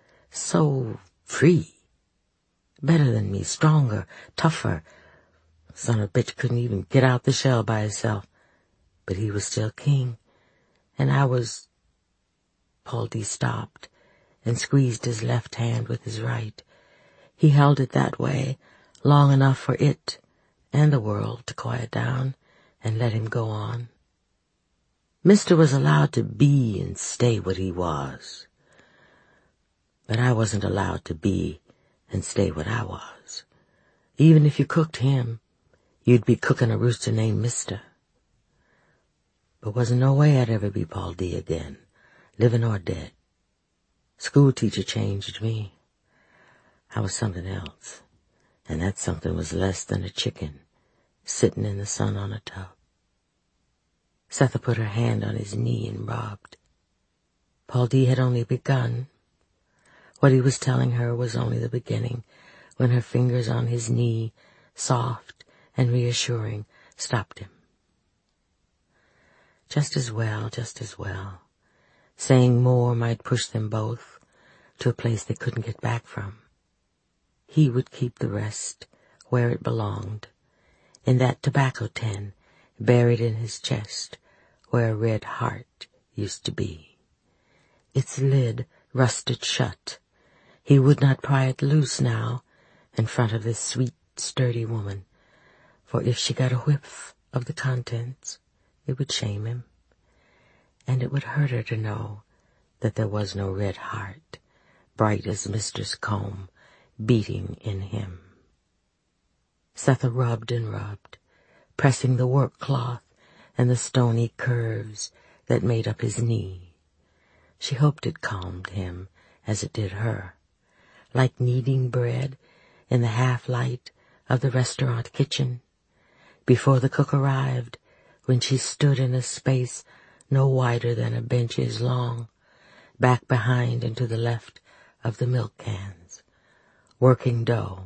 so free. Better than me, stronger, tougher. Son of a bitch couldn't even get out the shell by himself. But he was still king, and I was... Paul D. stopped and squeezed his left hand with his right. He held it that way, long enough for it and the world to quiet down and let him go on. Mister was allowed to be and stay what he was. But I wasn't allowed to be and stay what I was. Even if you cooked him, you'd be cooking a rooster named Mister. But wasn't no way I'd ever be Paul D. again, living or dead. School teacher changed me. I was something else, and that something was less than a chicken sitting in the sun on a tub. Setha put her hand on his knee and rubbed. Paul D. had only begun. What he was telling her was only the beginning, when her fingers on his knee, soft and reassuring, stopped him. Just as well, just as well. Saying more might push them both to a place they couldn't get back from. He would keep the rest where it belonged, in that tobacco tin buried in his chest where a red heart used to be. Its lid rusted shut. He would not pry it loose now in front of this sweet, sturdy woman, for if she got a whiff of the contents, it would shame him, and it would hurt her to know that there was no red heart, bright as Mister's comb, beating in him. Setha rubbed and rubbed, pressing the work cloth and the stony curves that made up his knee. She hoped it calmed him as it did her, like kneading bread in the half-light of the restaurant kitchen, before the cook arrived, when she stood in a space no wider than a bench is long, back behind and to the left of the milk cans, working dough,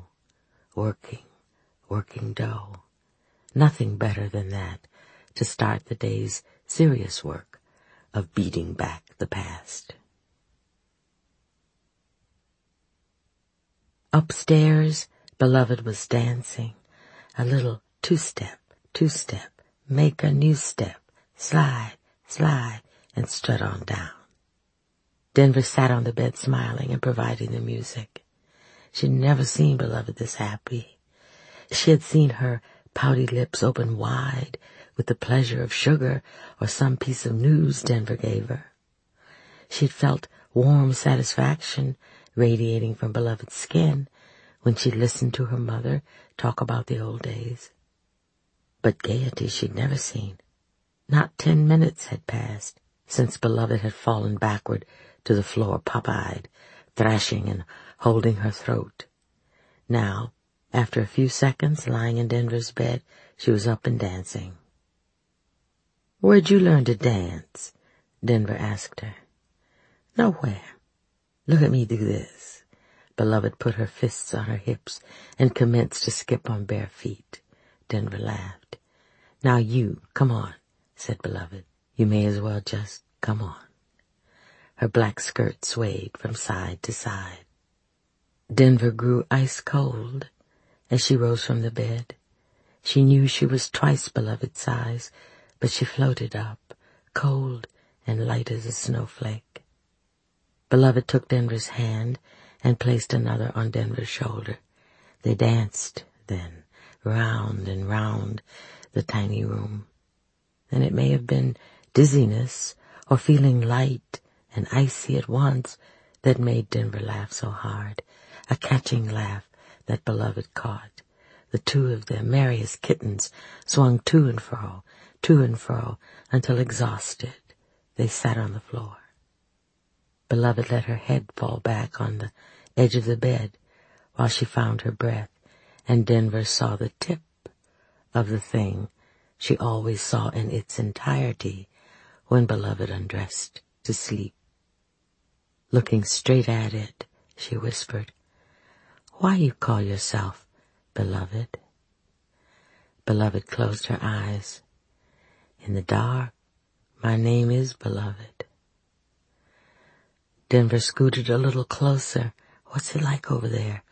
working dough. Nothing better than that to start the day's serious work of beating back the past. Upstairs, Beloved was dancing, a little two-step, make a new step, slide, and strut on down. Denver sat on the bed smiling and providing the music. She'd never seen Beloved this happy. She had seen her pouty lips open wide with the pleasure of sugar or some piece of news Denver gave her. She'd felt warm satisfaction radiating from Beloved's skin when she listened to her mother talk about the old days. But gaiety she'd never seen. Not 10 minutes had passed since Beloved had fallen backward to the floor pop-eyed, thrashing and holding her throat. Now, after a few seconds lying in Denver's bed, she was up and dancing. "Where'd you learn to dance?" Denver asked her. "Nowhere. Look at me do this." Beloved put her fists on her hips and commenced to skip on bare feet. Denver laughed. "Now you, come on," said Beloved. "You may as well just come on." Her black skirt swayed from side to side. Denver grew ice cold as she rose from the bed. She knew she was twice Beloved's size, but she floated up, cold and light as a snowflake. Beloved took Denver's hand and placed another on Denver's shoulder. They danced, then, round and round, the tiny room. And it may have been dizziness or feeling light and icy at once that made Denver laugh so hard, a catching laugh that Beloved caught. The two of them, merry as kittens, swung to and fro, until exhausted, they sat on the floor. Beloved let her head fall back on the edge of the bed while she found her breath, and Denver saw the tip of the thing she always saw in its entirety when Beloved undressed to sleep. Looking straight at it, she whispered, "Why you call yourself Beloved?" Beloved closed her eyes. "In the dark, my name is Beloved." Denver scooted a little closer. "What's it like over there?